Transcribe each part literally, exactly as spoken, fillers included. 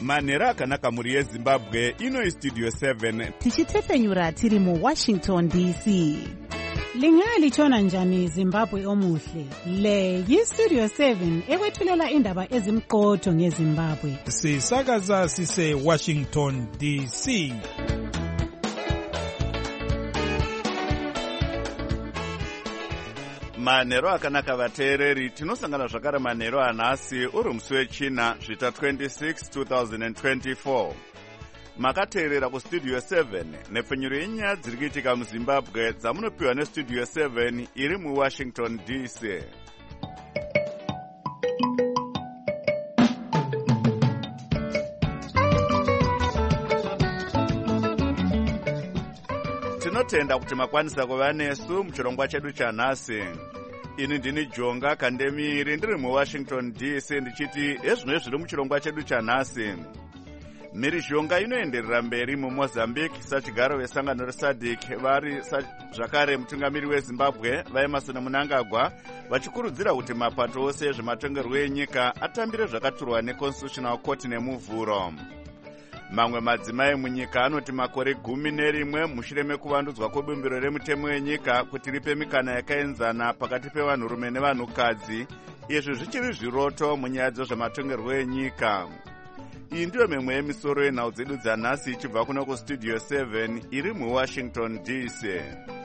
manhero akanaka mhuri yezimbabwe. Ino Studio seven tichitefenyura tiri muWashington D C. Lingalitshona njani Zimbabwe omuhle? Le yiStudio seven ekwethulela indaba ezimqotho ngeZimbabwe. Sisakaza sise Washington D C. manhero akanaka vateereri, tinosangana zvakare manhero anhasi uri musi wechina zvita twenty-six two thousand twenty-four. Makateerera kuStudio seven nepfenyuro yenyaya dziri kuitika muZimbabwe dzamunopiwa neStudio seven iri muWashington D C. Tinotenda kuti makwanisa kuva nesu muchirongwa chedu chanhasi. Ini ndini Jonga Kandemiri ndiri muWashington D C ndichiti ezvino zviri muchirongwa chedu chanhasi. Mhirizhonga inoenderera mberi muMozambique sachigaro vesangano reSADC vari zvakare mutungamiri weZimbabwe vaEmerson Mnangagwa vachikurudzira kuti mapato ose ezvematongerwo enyika atambire zvakaturwa neConstitutional Court nemuvhuro. Mamwe madzimai munyika anoti makore gumi nerimwe mushure mekuvandudzwa kwebumbiro remutemo wenyika kuti ripe mikana yakaenzana pakati pevanhurume nevanhukadzi, izvi zvichiri zviroto munyaya dzezvematongerwo enyika. Iyi ndiyo mimwe yemisoro yenhau dzedu dzanhasi ichibva kuno kuStudio seven iri muWashington D C.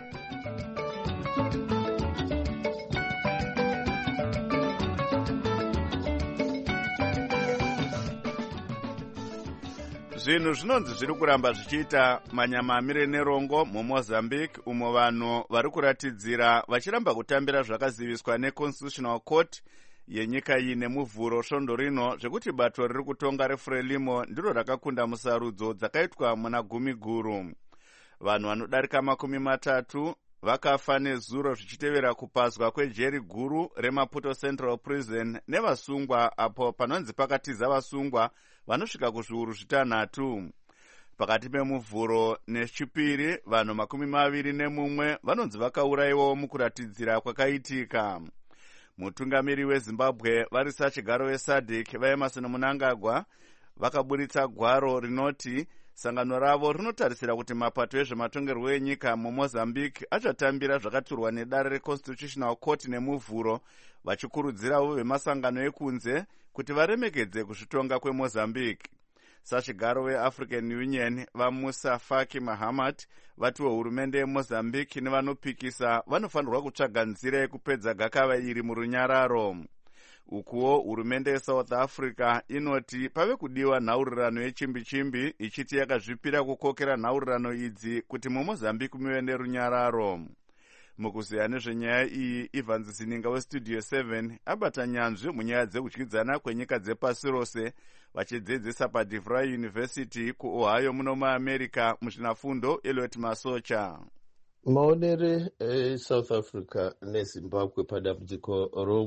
Zvinhu zvinonzi zviri kuramba zvichiita manyamamire nerongo muMozambique, umo vanhu vari kuratidzira vachiramba kutambira zvakaziviswa neConstitutional Court yenyika iyi nemuvhuro svondo rino zvekuti bato riri kutonga reFrelimo ndiro rakakunda musarudzo dzakaitwa muna gumi guru. Vanhu vanodarika makumi matatu vakafa nezuro zvichitevera kupazwa kwejeri guru reMaputo Central Prison nevasungwa apo panonzi pakatiza vasungwa vanosvika kuzviuru zvitanhatu. Pakati pemuvhuro nechipiri vanhu makumi maviri nemumwe vanonzi vakaurayiwawo mukuratidzira kwakaitika. Mutungamiri weZimbabwe vari sachigaro veSADC vaEmerson Mnangagwa vakaburitsa gwaro rinoti sangano ravo rinotarisira kuti mapato ezvematongerwo enyika muMozambique achatambira zvakaturwa nedare reConstitutional Court nemuvhuro, vachikurudzirawo vemasangano ekunze kuti varemekedze kuzvitonga kweMozambique. Sachigaro veAfrican Union vaMusa Faki Mahamat vatiwo hurumende yeMozambique nevanopikisa vanofanirwa kutsvaga nzira yekupedza gakava iri murunyararo. Ukuwo hurumende yeSouth Africa inoti pave kudiwa nhaurirano yechimbi-chimbi ichiti yakazvipira kukokera nhaurirano idzi kuti muMozambique muve nerunyararo. Mukuziya nezvenyaya iyi, Ivan Zininga weStudio seven abata nyanzvi munyaya dzekudyidzana kwenyika dzepasi rose vachidzidzisa paDeVry University kuOhio muno muAmerica muzvinafundo Elliot Masocha. Maonere eSouth Africa neZimbabwe padambudziko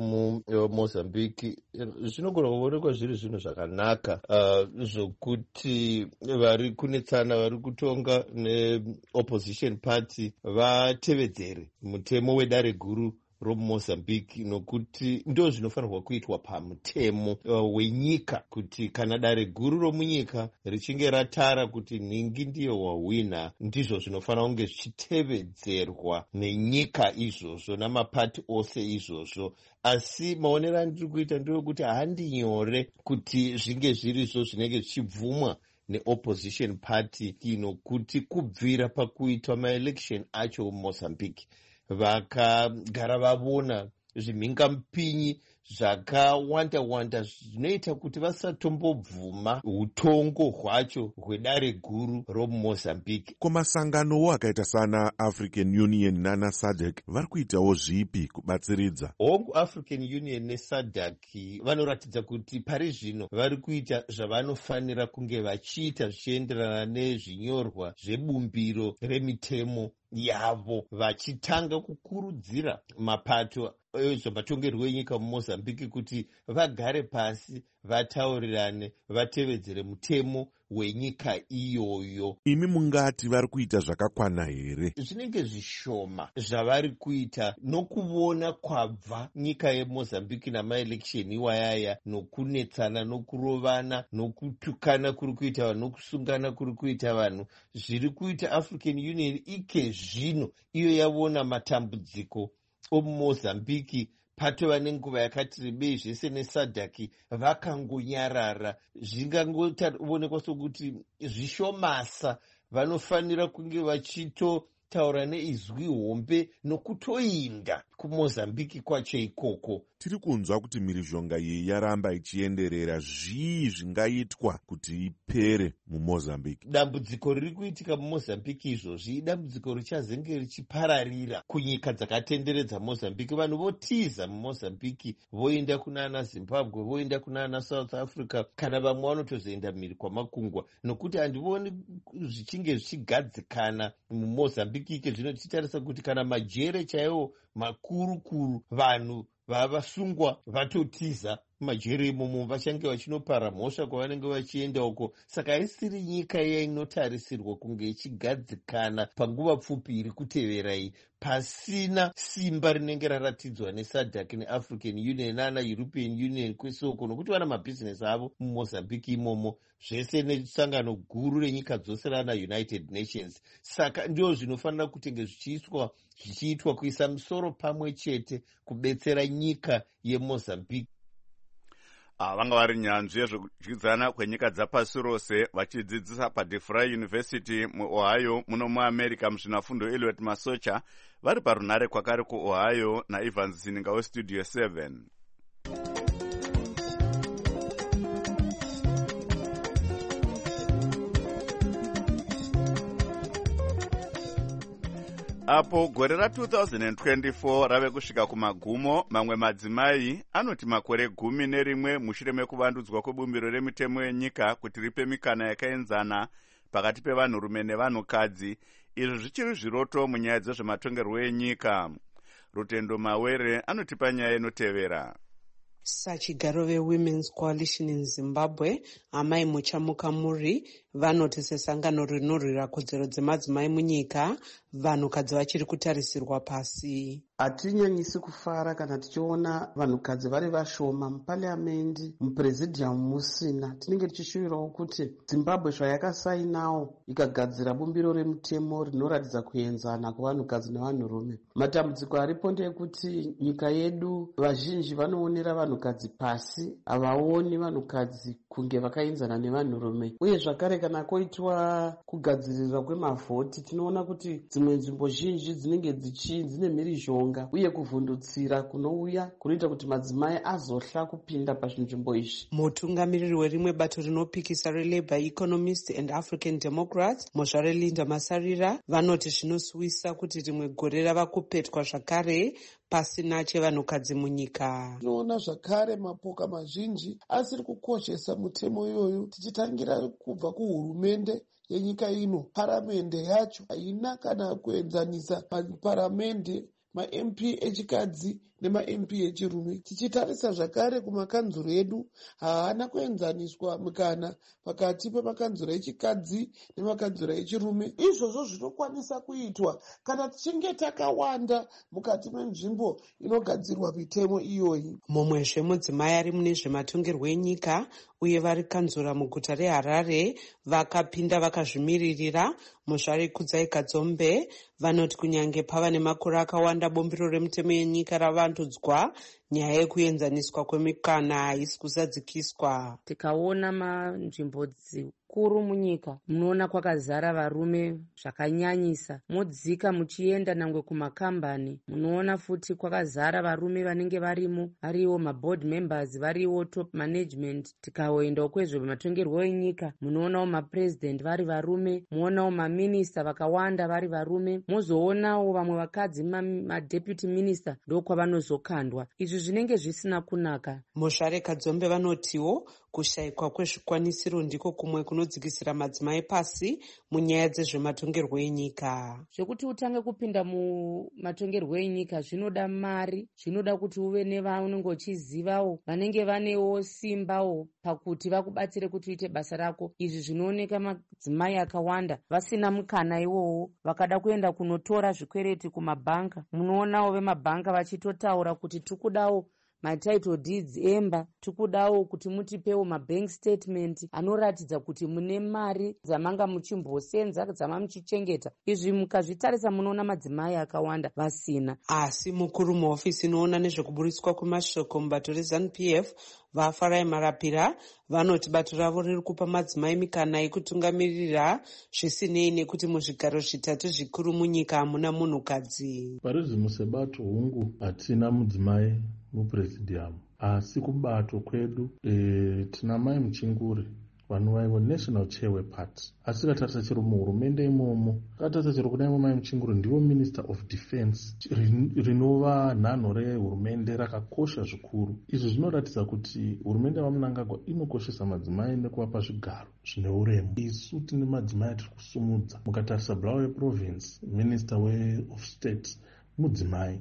romuMozambique zvinogona kuonekwa zviri zvinhu zvakanaka uh, zvokuti vari kunetsana vari kutonga neopposition party vatevedzere mutemo wedare guru romuMozambique, nokuti ndo zvinofanirwa kuitwa pamutemo uh, wenyika, kuti kana dare guru romunyika richinge ratara kuti nhingi ndiyo wahwina, ndizvo zvinofanira kunge zvichitevedzerwa nenyika izvozvo namapati ose izvozvo. Asi maonero andiri kuita ndewekuti handi nyore kuti zvinge zvirizvo zvinenge zvichibvumwa neopposition party, nokuti kubvira pakuitwa maelection acho muMozambique vakagara vavona zvimhingamupinyi zvakawanda-wanda zvinoita kuti vasatombobvuma utongo hwacho hwedare guru romuMozambique. Kumasanganowo akaita sana African Union nana SADC vari kuitawo zvipi kubatsiridza? Hongu African Union neSADC vanoratidza kuti pari zvino vari kuita zvavanofanira kunge vachiita zvichienderana nezvinyorwa zvebumbiro remitemo yavo, vachitanga kukurudzira mapato ezvematongerwo enyika mumozambique kuti vagare pasi vataurirane vatevedzere mutemo wenyika iyoyo. Imi mungati vari kuita zvakakwana here? Zvinenge zvishoma zvavari kuita nokuona kwabva nyika yemozambique namaeleksheni iwayaya, nokunetsana, nokurovana, nokutukana kuri kuita vanhu, nokusungana kuri kuita vanhu, zviri kuita African Union ike zvino iyo yavona matambudziko omumozambique patova nenguva yakati rebei zvese nesadhaki vakangonyarara. Zvingangoonekwa sokuti zvishomasa, vanofanira kunge vachitotaura neizwi hombe nokutoinda kumozambiki kwacho ikoko. Tiri kunzwa kuti mhirizhonga iyi yaramba ichienderera. Zvii zvingaitwa kuti ipere mumozambiki? Dambudziko riri kuitika mumozambiki izvozvi idambudziko richazenge richipararira kunyika dzakatenderedza mozambiki. Vanhu votiza mumozambiki voenda kunana Zimbabwe, voenda kunana South Africa, kana vamwe vanotozoenda mhiri kwamakungwa, nokuti handioni zvichinge zvichigadzikana mumozambiki ike zvino. Tichitarisa kuti kana majere chaiwo makuru kuru vanhu vavasungwa vatotiza majere imomo, vachange vachinopara mhosva kwavanenge vachienda uko. Saka haisiri nyika iya inotarisirwa kunge ichigadzikana panguva pfupi iri kutevera iyi, pasina simba rinenge raratidzwa nesadhak neafrican union nana european union kwese uko, nokuti vana mabhizinesi avo mumozambiki imomo, zvese nesangano guru renyika dzose rana United Nations. Saka ndio zvinofanira kutenge zvichiitwa zvichiitwa kuisa musoro pamwe chete kubetsera nyika yemozambiki. Ah, vanga vari nyanzvi yezvokudyidzana kwenyika dzapasi rose vachidzidzisa paDeFry University muOhio muno muAmerica muzvinafundo Eliot Masocha vari parunare kwakare kuOhio naEvans Sininga weStudio seven. Apo gore ra two thousand twenty-four rave kusvika kumagumo, mamwe madzimai anoti makore gumi nerimwe mushure mekuvandudzwa kwebumbiro remitemo yenyika kuti ripe mikana yakaenzana pakati pevanhurume nevanhukadzi, izvi zvichiri zviroto munyaya dzezvematongerwo enyika. Rutendo Mawere anotipa nyaya inotevera. Sachigaro veWomen's Coalition in Zimbabwe, Amai Muchamuka Muri, vanoti sesangano rinorwira kodzero dzemadzimai munyika, vanhukadzi vachiri kutarisirwa pasi. Hatinyanyisi kufara kana tichiona vanhukadzi vari vashoma mupariamendi, mupresidium musina. Tinenge tichishuvirawo kuti Zimbabwe zvayakasainawo ikagadzira bumbiro remutemo rinoratidza kuenzana kwevanhukadzi nevanhurume. Matambudziko aripo ndeyekuti nyika yedu vazhinji vanoonera vanhukadzi pasi, havaoni vanhukadzi kunge vakaenzana nevanhurume. Uye zvakare kana koitwa kugadzirirwa kwemavhoti, tinoona kuti dzimwe nzvimbo zhinji dzinenge dzine mhirizhonga uye kuvhundutsira kunouya kunoita kuti madzimai azohla kupinda pazvinzvimbo izvi. Mutungamiriri werimwe bato rinopikisa reLabour Economist and African Democrats, Mozvare Linda Masarira, vanoti zvinosiwisa kuti rimwe gore rava kupetwa zvakare pasina chevanhukadzi munyika. Tinoona zvakare mapoka mazhinji asiri kukoshesa mutemo iyoyo, tichitangira kubva kuhurumende yenyika ino. Paramende yacho haina kana kuenzanisa paramende ma-M P echikadzi nema-M P echirume. Tichitarisa zvakare kumakanzuro edu, haana kuenzaniswa mukana pakati pemakanzuro echikadzi nemakanzuro echirume. Izvozvo zvinokwanisa kuitwa kana tichinge takawanda mukati menzvimbo inogadzirwa mitemo iyoyi. Mumwezve mudzimai ari mune zvematongerwo enyika uye vari kanzura muguta reHarare vakapinda vakazvimiririra, Muzvare Kudzai Kadzombe, vanoti kunyange pava nemakore akawanda bombiro remutemo yenyika ravandudzwa, nyaya yekuenzaniswa kwemikana haisi kusadzikiswa. Tikaona manzvimbo dzikuru munyika munoona kwakazara varume zvakanyanyisa, modzika muchienda nangwe kumakambani munoona futi kwakazara varume vanenge varimo, variwo maboard members, variwo top management. Tikaendawo kwezvo matongerwo enyika munoonawo mapresident vari varume, muonawo maminista vakawanda vari varume, mozoonawo vamwe vakadzi madeputy minister ndokwavanozokandwa. Izvi zvinenge zvisina kunaka. Muzvare Kadzombe vanotiwo kushayikwa kwezvikwanisiro ndiko kumwe kunodzikisira madzimai pasi munyaya dzezvematongerwo enyika. Zvekuti utange kupinda mumatongerwo enyika zvinoda mari, zvinoda kuti uve nevaunenge uchizivawo vanenge vanewo simbawo pakuti vakubatsire kuti uite basa rako. Izvi zvinooneka madzimai akawanda vasina mukana iwowo, vakada kuenda kunotora zvikwereti kumabhanka. Munoonawo vemabhanka vachitotaura kuti tikudawo matitle deeds emba, tikudawo kuti mutipewo mabank statement anoratidza kuti mune mari dzamanga muchimbosenza dzama muchichengeta. Izvi mukazvitarisa munoona madzimai akawanda vasina. Asi mukuru muhofisi inoona nezvekuburitswa kwemashoko mubato reZANU P F vaFarai Marapira vanoti bato ravo riri kupa madzimai mikana yekutungamirira zvisinei nekuti muzvigaro zvitatu zvikuru munyika hamuna munhukadzi. Parizvino sebato hungu hatina mudzimai mupresidium, asi kubato kwedu e, tina mai Muchinguri vanova national chair weparty. Asi tikatarisa chero muhurumende imomo, tikatarisa chero kuna imwe mai Muchinguri ndivo minister of defense, rinova nhanho rehurumende rakakosha zvikuru. Izvi zvinoratidza kuti hurumende yaMnangagwa inokoshesa madzimai nekuvapa zvigaro zvine uremu. Isu tine madzimai tiri kusumudza. Mukatarisa Bulawayo province, minister we of state mudzimai.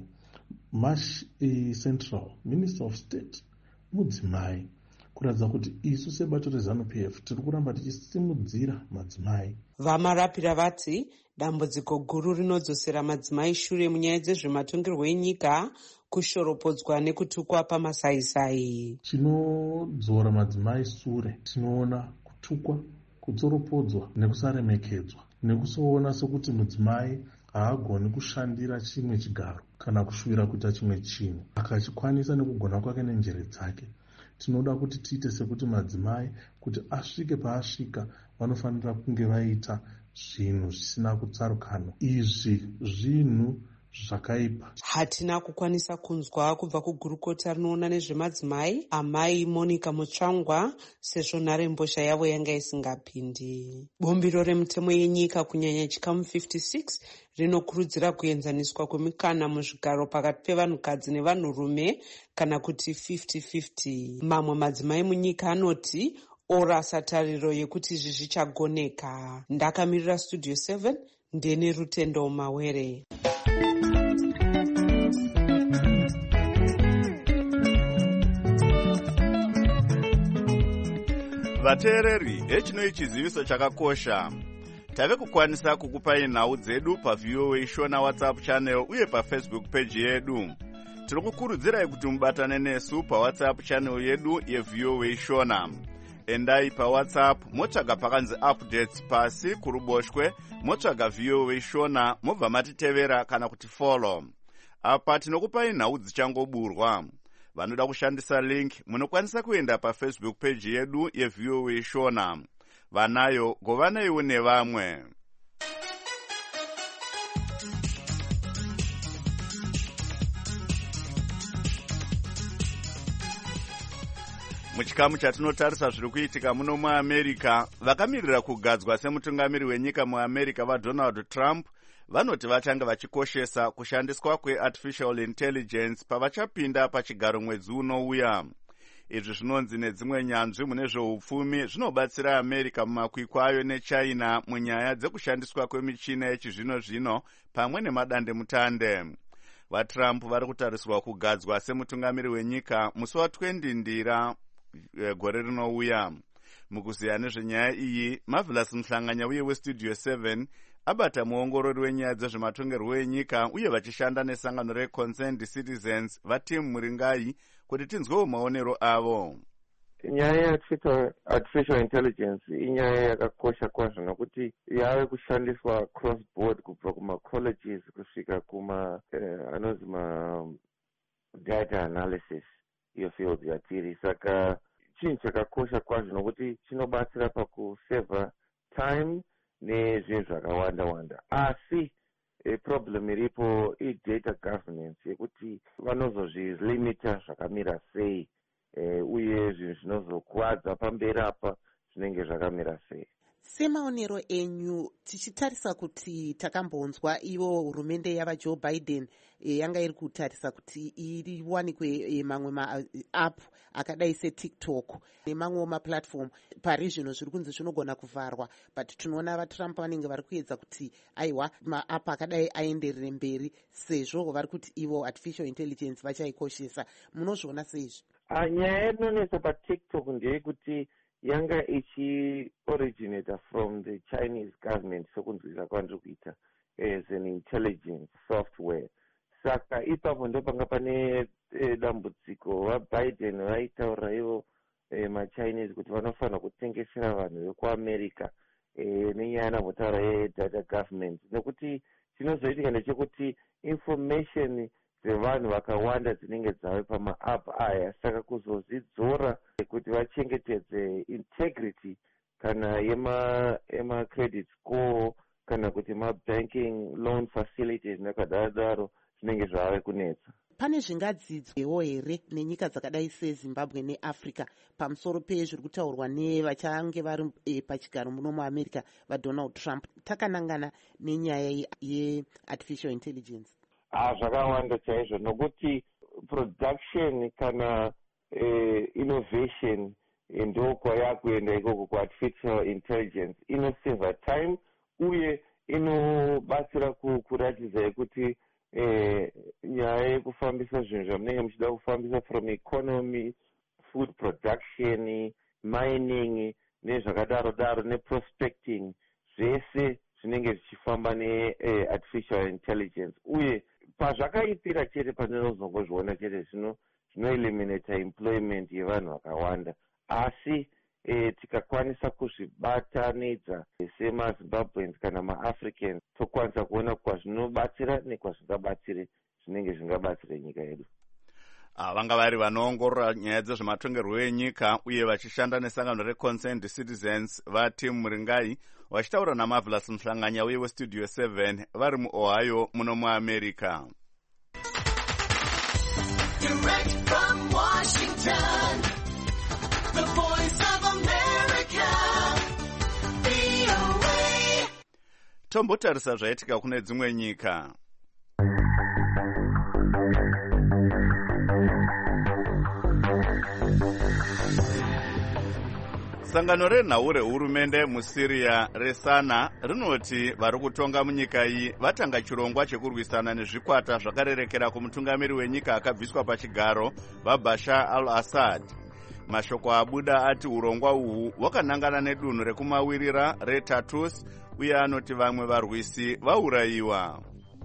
Mash e, Central Minister of State mudzimai. Kuratidza kuti isu sebato reZANU P F tiri kuramba tichisimudzira madzimai. VaMarapira vati dambudziko guru rinodzosera madzimai shure munyaya dzezvematongerwo enyika kushoropodzwa nekutukwa pamasaisai. Chinodzora madzimai sure tinoona kutukwa, kutsoropodzwa nekusaremekedzwa, nekusoona sekuti mudzimai haagoni kushandira chimwe chigaro kana kushuvira kuita chimwe chinhu akachikwanisa nekugona kwake nenjere dzake. Tinoda kuti tiite sekuti madzimai kuti asvike paasvika vanofanira kunge vaita zvinhu zvisina kutsarukana. Izvi zvinhu zvakaipa. Hatina kukwanisa kunzwa kubva kugurukota rinoona nezvemadzimai amai Monica Mutsvangwa sezvo nharembozha yavo yanga isingapindi. Bumbiro remutemo yenyika kunyanya chikamu fifty-six rinokurudzira kuenzaniswa kwemikana muzvigaro pakati pevanhukadzi nevanhurume kana kuti fifty fifty. Mamwe madzimai munyika anoti orasa tariro yekuti izvi zvichagoneka. Ndakamirira Studio seven ndene Rutendo Mawere. Vateereri, hechinoi chiziviso chakakosha. Tave kukwanisa kukupai nhau dzedu paV O A Shona WhatsApp channel uye paFacebook page yedu. Tiri kukurudzirai kuti mubatane nesu paWhatsApp channel yedu yeV O A Shona. Endai paWhatsApp motsvaga pakanzi updates pasi kuruboshwe, motsvaga V O A Shona mobva matitevera kana kuti follow. Apa tinokupai nhau dzichangoburwa. Vanoda kushandisa link munokwanisa kuenda paFacebook page yedu yeV O A Shona. Vanayo govanaiwo nevamwe. Muchikamu chatinotarisa zviri kuitika muno muAmerica, vakamirira kugadzwa semutungamiri wenyika muAmerica vaDonald Trump vanoti vachanga vachikoshesa kushandiswa kweartificial intelligence pavachapinda pachigaro mwedzi unouya. Izvi zvinonzi nedzimwe nyanzvi mune zveupfumi zvinobatsira America mumakwikwa ayo neChina munyaya dzekushandiswa kwemichina yechizvino zvino pamwe nemadandemutande. VaTrump vari kutariswa kugadzwa semutungamiri wenyika musi wa20 Ndira gore rinouya. Mukuziya nezvenyaya iyi, Marvelous Mhlanganya uye weStudio seven abata muongorori wenyaya dzezvematongerwo enyika uye vachishanda nesangano reConcerned Citizens vatimu Muringai kuti tinzwewo maonero avo. Nyaya yeartificial intelligence inyaya yakakosha kwazvo nokuti yave kushandiswa cross board kubva kumacolleges kusvika kuma uh, anonzi ma data analysis iyo field yatiri. Saka chinhu chakakosha kwazvo nokuti chinobatsira pakuseva time nezvinhu zvakawanda wanda. Asi e problem iripo i-data governance yekuti vanozozvilimita zvakamira sei e, uye zvinhu zvinozokuwadza pamberi apa zvinenge zvakamira sei. Semaonero enyu tichitarisa kuti takambonzwa ivo hurumende yava Joe Biden e, yanga iri kutarisa kuti iriwanikwe e, mamwe maapp akadai setiktok nemamwewo maplatform pari zvino zviri kunzi zvinogona kuvharwa, but tinoona vatrump vanenge vari kuedza kuti aiwa maapp akadai aenderere mberi sezvo vari kuti ivo artificial intelligence vachaikoshesa. Munozviona seizvi? Uh, nyaya inonetsa patiktok ndeyekuti yanga ichi-originator from the Chinese government sokunzwisa kwandiri kuita as an intelligence software. Saka ipapo ndo panga pane e, dambudziko vaBiden vaitaura ivo e, machinese kuti vanofanira kutengesera vanhu vekuamerica e, nenyaya navotaura yedata government, nekuti chinozoitika ndechekuti information dzevanhu vakawanda dzinenge dzave pamaapp aya, saka kuzozidzora kuti vachengetedze integrity kana yema ema credit score kana kuti mabanking loan facilities nakadaro zvinenge zvave kunetsa. Pane zvingadzidzwewo here nenyika dzakadai seZimbabwe neAfrica pamusoro pezviri kutaurwa nevachange vari e, pachigaro muno muAmerica vaDonald Trump takanangana nenyaya yeartificial intelligence? Ah, zvakawanda chaizvo, nokuti production kana eh, innovation ndo kwayakuenda ikoko kuartificial intelligence inoseva time uye inobatsira kuratidza kuti eh, nyaya yekufambisa zvinhu zvamunenge muchida kufambisa from economy, food production, mining nezvakadaro daro neprospecting, zvese zvinenge zvichifamba neartificial intelligence. Uye pazvakaipira chete pandinozongozviona chete zvino zvinoeliminata employment yevanhu vakawanda, asi e, tikakwanisa kuzvibatanidza semaZimbabweans kana maAfricans tokwanisa kuona kwazvinobatsira nekwazvingabatsire zvinenge zvingabatsire nyika yedu. Vanga vari vanoongorora nyaya dzezvematongerwo enyika uye vachishanda nesangano reConcerned Citizens vaTim Muringai vachitaura naMarvelous Mhlanganya uye weStudio seven vari muOhio muno muAmerica. Direct from Washington, the voice of America, V O A. Tombotarisa zvaitika kune dzimwe nyika. Sangano renhau rehurumende muSyria reSana rinoti vari kutonga munyika iyi vatanga chirongwa chekurwisana nezvikwata zvakarerekera kumutungamiri wenyika akabviswa pachigaro vaBashar al-Assad. Mashoko abuda ati urongwa uhu hwakanangana nedunhu rekumawirira reTartus uye anoti vamwe varwisi vaurayiwa.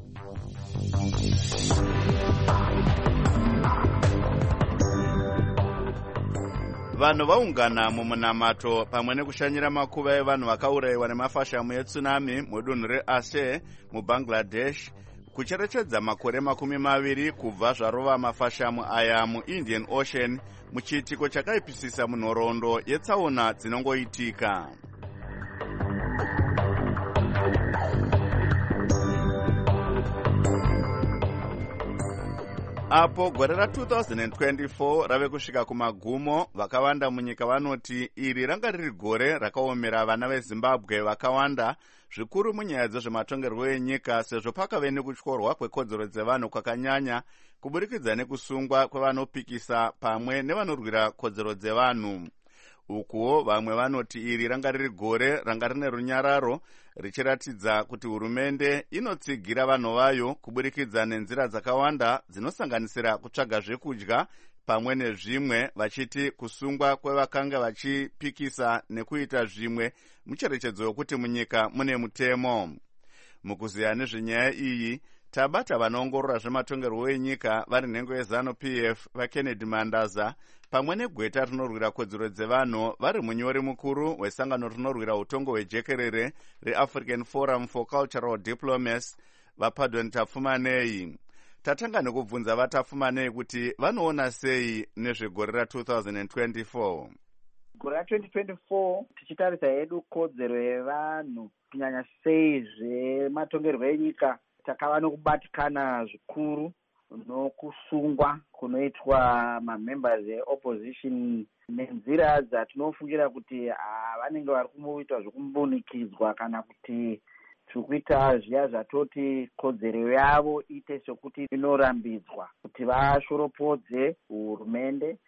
Vanhu vaungana mumunamato pamwe nekushanyira makuva evanhu vakaurayiwa nemafashamu etsunami mudunhu reAceh muBangladesh kucherechedza makore makumi maviri kubva zvarova mafashamu aya muIndian Ocean muchiitiko chakaipisisa munhoroondo yetsaona dzinongoitika. Apo gore ra two thousand twenty-four rave kusvika kumagumo, vakawanda munyika vanoti iri ranga riri gore rakaomera vana veZimbabwe vakawanda zvikuru munyaya dzezvematongerwo enyika sezvo pakave nekutyorwa kwekodzero dzevanhu kwakanyanya kuburikidza nekusungwa kwevanopikisa pamwe nevanorwira kodzero dzevanhu. Ukuwo vamwe vanoti iri ranga riri gore ranga rine runyararo richiratidza kuti hurumende inotsigira vanhu vayo kuburikidza nenzira dzakawanda dzinosanganisira kutsvaga zvekudya pamwe nezvimwe, vachiti kusungwa kwevakanga vachipikisa nekuita zvimwe mucherechedzo yokuti munyika mune mutemo. Mukuziya nezvenyaya iyi tabata vanoongorora zvematongerwo enyika vari nhengo yeZanu-P F vaKennedy Mandaza pamwe negweta rinorwira kodzero dzevanhu vari munyori mukuru wesangano rinorwira utongo hwejekerere reAfrican Forum for Cultural Diplomacy vaPardon Tafumanei. Tatanga nekubvunza vaTafumanei kuti vanoona sei nezvegore ra two thousand twenty-four. Gore ra twenty twenty-four tichitarisa hedu kodzero yevanhu kunyanya sei zvematongerwo enyika takava nokubatikana zvikuru nokusungwa kunoitwa mamembers eopposition nenzira dzatinofungira kuti vanenge vari kumboita zvekumbunikidzwa kana kuti zvikuita zviya zvatoti kodzero yavo ite sokuti inorambidzwa kuti vashoropodze hurumende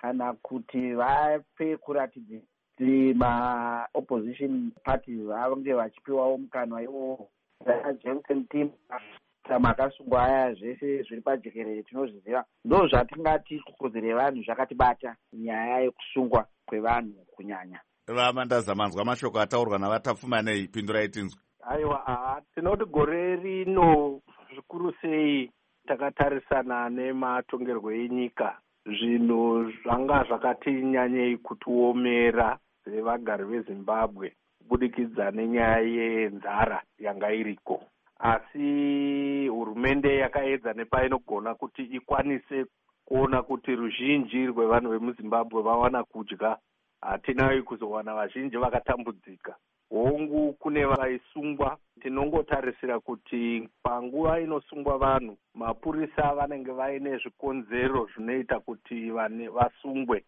kana kuti vape kuratidza kuti maopposition parties vange vachipiwawo mukanwa iwowo. Johnson team makasungwa aya zvese zviri pajekerere tinozviziva, ndo zvatingati kukodzero yevanhu zvakatibata nyaya yekusungwa kwevanhu kunyanya. Vamandaza, manzwa mashoko ataurwa navatapfumanei, pindurai tinzwe. Aiwa, tinoti gore rino zvikuru sei takatarisana nematongerwo enyika, zvinhu zvanga zvakati nyanyei kutiomera sevagari veZimbabwe kubudikidza nenyaya yenzara yanga iriko. Asi hurumende yakaedza nepainogona kuti ikwanise kuona kuti ruzhinji rwevanhu vemuZimbabwe vawana kudya. Hatinayi kuzowana vazhinji vakatambudzika. Hongu kune vaisungwa, tinongotarisira kuti panguva inosungwa vanhu, mapurisa vanenge vaine zvikonzero zvinoita kuti vasungwe.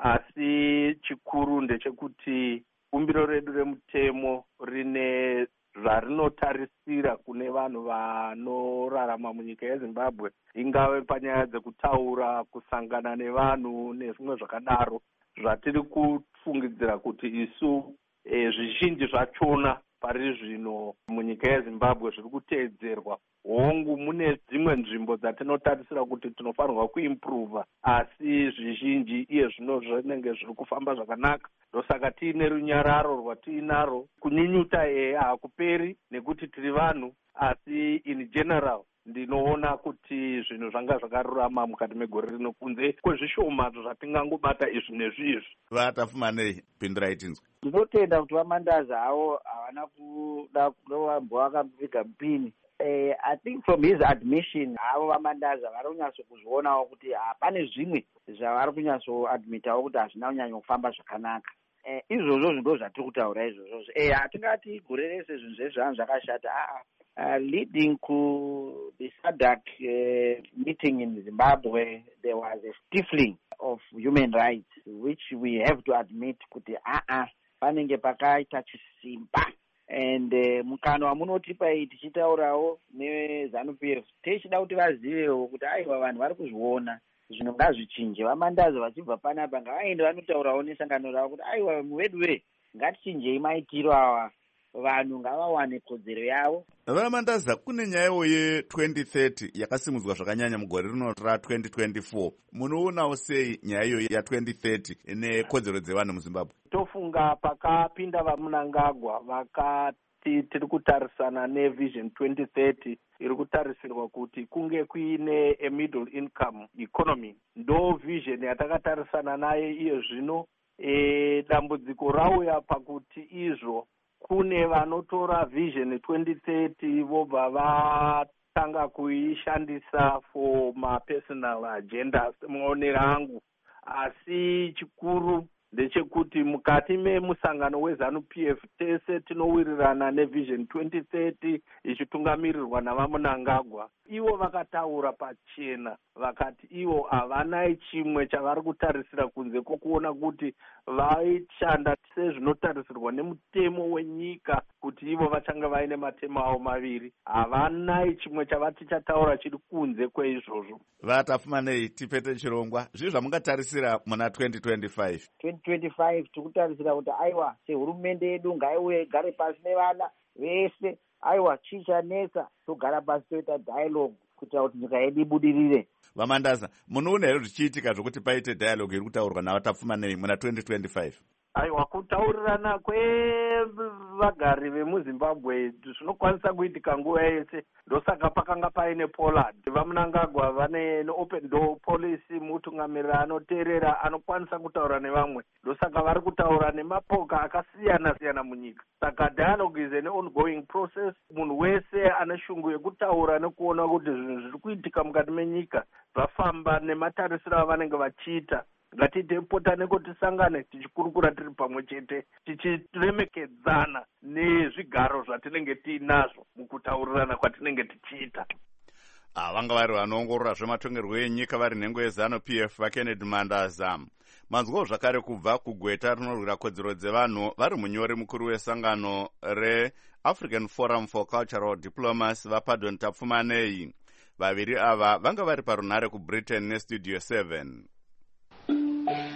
Asi chikuru ndechekuti bumbiro redu remutemo rine zvarinotarisira kune vanhu vanorarama munyika yeZimbabwe, ingave panyaya dzekutaura, kusangana nevanhu nezvimwe zvakadaro, zvatiri kufungidzira kuti isu e, zvizhinji zvachona pari zvino munyika yeZimbabwe zviri kuteedzerwa. Hongu mune dzimwe nzvimbo dzatinotarisira kuti tinofanirwa kuimprova, asi zvizhinji iye zvino zvinenge zviri kufamba zvakanaka. Ndosaka tiine runyararo rwatiinaro, kunyunyuta ehe hakuperi nekuti tiri vanhu, asi in general ndinoona kuti zvinhu zvanga zvakarurama mukati megore rino kunze kwezvishoma zvatingangobata izvi nezvizvi. Vatapfumanei, pindurai tinzwe. Ndinotenda kuti vamandaza havo havana kuda kurovambwa vakapfiga mupini. Uh, I think from his admission avo vamandaza vari kunyatsokuzvionawo kuti hapane zvimwe zvavari kunyatsoadmitawo kuti hazvina kunyanya kufamba zvakanaka. Uh, izvozvo ndo zvatiri kutaura izvozvo. Eh, hatingati gore rese zvinhu zvese zvanhu zvakashata. Ah, uh, leading to the SADC uh, meeting in Zimbabwe, there was a stifling of human rights, which we have to admit kuti ah ah panenge pakaita chisimba. And uh, mukano wamunotipa iyi tichitaurawo neZANU-P F tichida kuti vazivewo kuti aiwa vanhu vari kuzviona zvino ngazvichinje. Vamandaza vachibva panapa ngavaende vanotaurawo nesangano ravo kuti aiwa vedu ve ngatichinjei maitiro awa, vanhu ngavawane kodzero yavo. Vamandaza, kune nyayawo ye-twenty thirty yakasimudzwa zvakanyanya mugore rino ra-twenty twenty-four. Munoonawo sei nyayayo ya-twenty thirty nekodzero dzevanhu muZimbabwe? Tofunga pakapinda vaMnangagwa vakati tiri kutarisana nevision twenty thirty iri kutarisirwa kuti kunge kuine a middle income economy. Ndo vision yatakatarisana naye iye zvino. E, dambudziko rauya pakuti izvo kune vanotora vision twenty thirty vobva vatanga kuishandisa for ma-personal agendas maonero angu. Asi chikuru ndechekuti mukati memusangano weZANU-P F tese tinowirirana nevision twenty thirty ichitungamirirwa navaMnangagwa. Ivo vakataura pachena vakati ivo havana chimwe chavari kutarisira kunze kwokuona kuti vaishanda sezvinotarisirwa nemutemo wenyika kuti ivo vachange vaine matemo avo maviri. Havana chimwe chavati chataura chiri kunze kweizvozvo. Vatapfumanei, tipete chirongwa. Zvii zvamungatarisira muna twenty twenty-five? twenty twenty-five tikutarisira kuti aiwa sehurumende yedu ngaiuye igare pasi nevana vese, aiwa chichanetsa togara pasi toita dialogue kuita kuti nyika yedu ibudirire. Vamandaza, munoona here zvichiitika zvokuti paite dialogue iri kutaurwa navatapfumanei muna twenty twenty-five? Aiwa, kutaurirana kwevagari vemuZimbabwe zvinokwanisa kuitika nguva yese. Ndosaka pakanga paine Pollard. VaMnangagwa vane open door policy, mutungamirira anoteerera anokwanisa kutaura nevamwe. Ndosaka vari kutaura nemapoka akasiyana siyana munyika. Saka dialogue is an ongoing process. Munhu wese ane shungu yekutaura nekuona kuti zvinhu zviri kuitika mukati menyika zvafamba nematarisiro avanenge vachiita. Ngatite pota neko tisangane tichikurukura tiri pamwe chete tichiremekedzana nezvigaro zvatinenge tiinazvo mukutaurirana kwatinenge tichiita. Ah, vanga vari vanoongorora zvematongerwo enyika vari nhengo yeZANU-P F vaKennedy Mandaza. Manzwawo zvakare kubva kugweta rinorwira kodzero dzevanhu vari munyori mukuru wesangano reAfrican Forum for Cultural Diplomacy vaPardon Tapfumanei. Vaviri ava vanga vari parunhare kuBritain neStudio seven.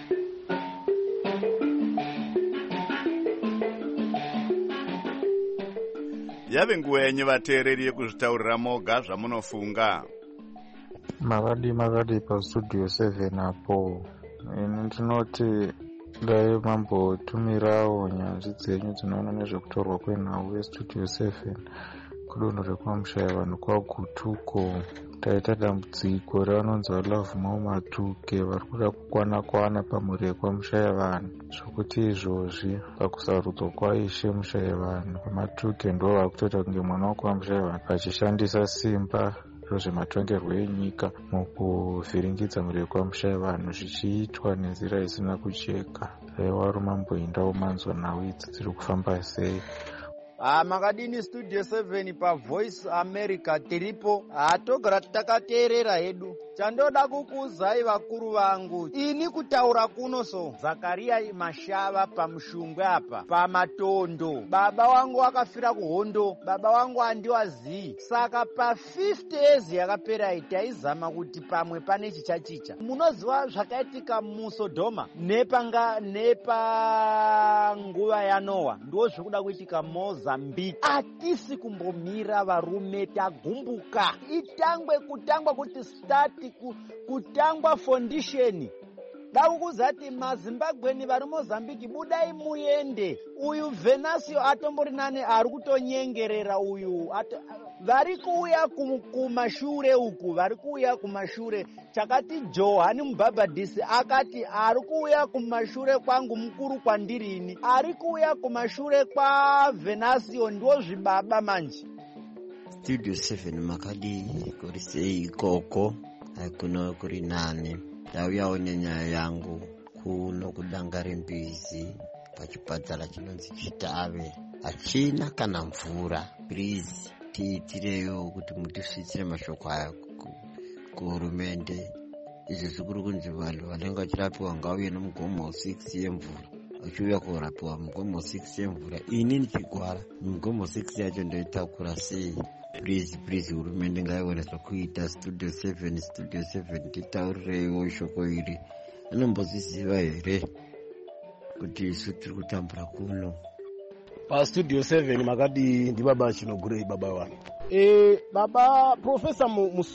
yave nguva yenyu vateereri yekuzvitaurira moga zvamunofunga. Makadi makadi pastudio seven apo. Ini ndinoti dai mambotumirawo nyanzvi dzenyu dzinoona nezvekutorwa kwenhau yestudio seven kudonho rekwamushaya vanhu kwagutuko. Taita dambudziko revanonzi vaLove Mau Matuke vari kuda kukwana kwana pamhuri yekwamushaya vanhu, zvokuti izvozvi pakusarudzwa kwaishe mushaya vanhu Matuke ndo vakutoita kunge mwana wekwamushaya vanhu vachishandisa simba rozvematongerwo enyika mukuvhiringidza mhuri yekwamushaya vanhu zvichiitwa nenzira isina kucheka. Aiwa rumamboendawo manzwa nhau idzi dziri kufamba sei. Ah, makadini studio seven pa Voice America tiripo. Ah, togara takateerera hedu. Chandoda kukuuzai vakuru vangu. Ini kutaura kuno so. Zakaria Mashava pamushungwe apa. Pamatondo. Baba wangu akafira kuhondo. Baba wangu andiwazii. Saka pa fifty years yakapera itaizama kuti pamwe pane chichachicha. Munoziva zvakaitika muSodoma nepanga nepa nguva ya Noah. Ndo zvikuda kuitika Mozambique. Atisi kumbomira varume tagumbuka. Itangwe kutangwa kuti start kutangwa foundation. Daukuzati maZimbabweni vari Mozambique budai muende. Uyu Venasio atombori nane ari kutonyengerera uyu. Vari kuuya kumashure uku, vari kuuya kumashure. Chakati Johani Mubhabhadhisi akati ari kuuya kumashure kwangu mukuru kwandirini. Ari kuuya kumashure kwa Venasio ndo zvibaba manje. Studio seven makadi kuri sei ikoko kuno kuri nane. Ndauyawo nenyaya yangu kuno kudangare mbizi pachipatara chinonzi Chitave. Hachina kana mvura. Please tiitireyo kuti mutisvitsire mashoko aya kuhurumende. Izvi zvikuru kunzi vanhu vanenge vachirapiwa ngauye nomugomo six yemvura. Vachiuya kurapiwa mugomo six yemvura. Ini ndichigwara mugomo six yacho ndoitakura sei. Please, please, hurumende ngaione zvokuita. Studio seven, Studio seven, titaurireiwo shoko iri. Anombozviziva here kuti isu tiri kutambura kuno? PaStudio seven makadi ndibaba Chinogurei baba wangu. E, baba Professor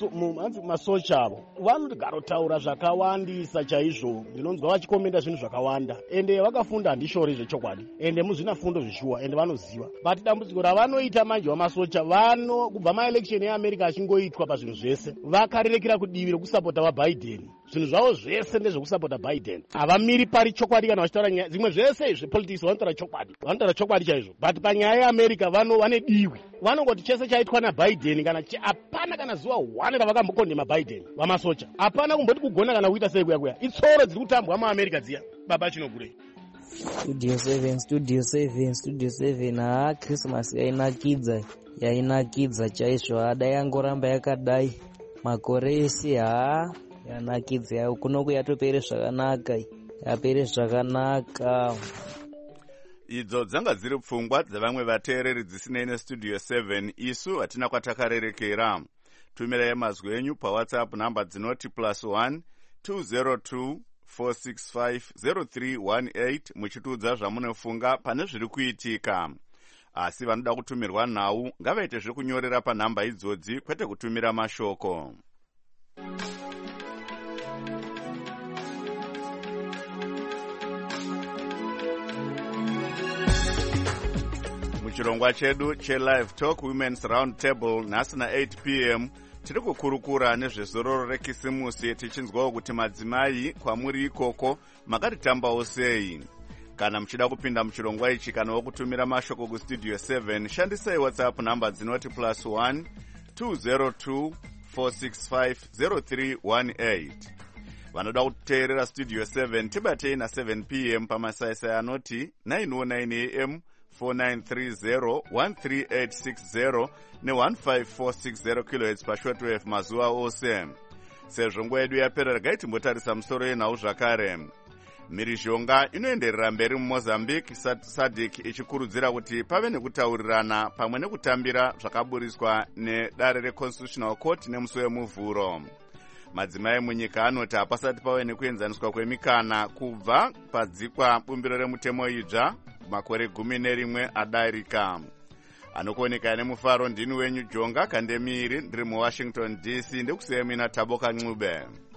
Masocha avo vanogara kutaura zvakawandisa chaizvo. Ndinonzwa vachikomenda zvinhu zvakawanda ende vakafunda handishori zvechokwadi ende muzvina fundo zvishuwa ende vanoziva. But dambudziko ravanoita manje vaMasocha vano kubva maelection eAmerica achingoitwa pazvinhu zvese vakarerekera kudivi rekusapota vaBiden. Zvinhu zvavo zvese ndezvekusapota Biden. Havamiri pari chokwadi kana vachitaura zimwe zvese izvi politics vanotaura chokwadi. Vanotaura chokwadi chaizvo. But panyaya yeAmerica vano vane diwi. Vanongoti chese chaitwa naBiden kana hapana kana zuva one ravakambokondema Biden vaMasocha. Hapana kumboti kugona kana kuita sei kuya kuya. Itsoro dziri kutambwa muAmerica dziya. Baba Chinogurei. Studio seven, Studio seven, Studio seven. Ah, Christmas yainakidza. Yainakidza chaizvo. Ada yangoramba yakadai. Makore ese ah yanakidza yayo kuno kuyatopere zvakanaka. Yapere zvakanaka. Idzo dzanga dziri pfungwa dzavamwe vateereri dzisinei neStudio seven. Isu hatina kwatakarerekera. Tumirai mazwi enyu paWhatsApp namba dzinoti plus one two zero two four six five zero three one eight muchitiudza zvamunofunga pane zviri kuitika. Asi vanoda kutumirwa nhau ngavaite zvekunyorera panhamba idzodzi kwete kutumira mashoko. Muchirongwa chedu cheLive Talk Women's Round Table nhasi na eight p m tiri kukurukura nezvezororo rekisimusi tichinzwawo kuti madzimai kwamuri ikoko makatitambawo sei. Kana muchida kupinda muchirongwa ichi kana wokutumira mashoko kuStudio seven shandisai WhatsApp namba dzinoti plus one two zero two four six five zero three one eight. Vanoda kuteerera Studio seven tibatei na seven p m pamasaisai anoti nine oh nine a m four nine three zero one three eight six zero ne one five four six zero kilohertz pashortwave mazuva ose. Sezvo nguva yedu yapera regai timbotarisa musoro yenhau zvakare. Mhirizhonga inoenderera mberi muMozambique, SADC ichikurudzira kuti pave nekutaurirana pamwe nekutambira zvakaburiswa nedare reConstitutional Court nemusi wemuvhuro. Madzimai munyika anoti hapasati pave nekuenzaniswa kwemikana kubva padzikwa bumbiro remutemo idzva makore gumi nerimwe adarika. anokuoneka nemufaro ndini wenyu Jonga Kandemiri ndiri muWashington D C. Ndikusiyemina Taboka Ncube.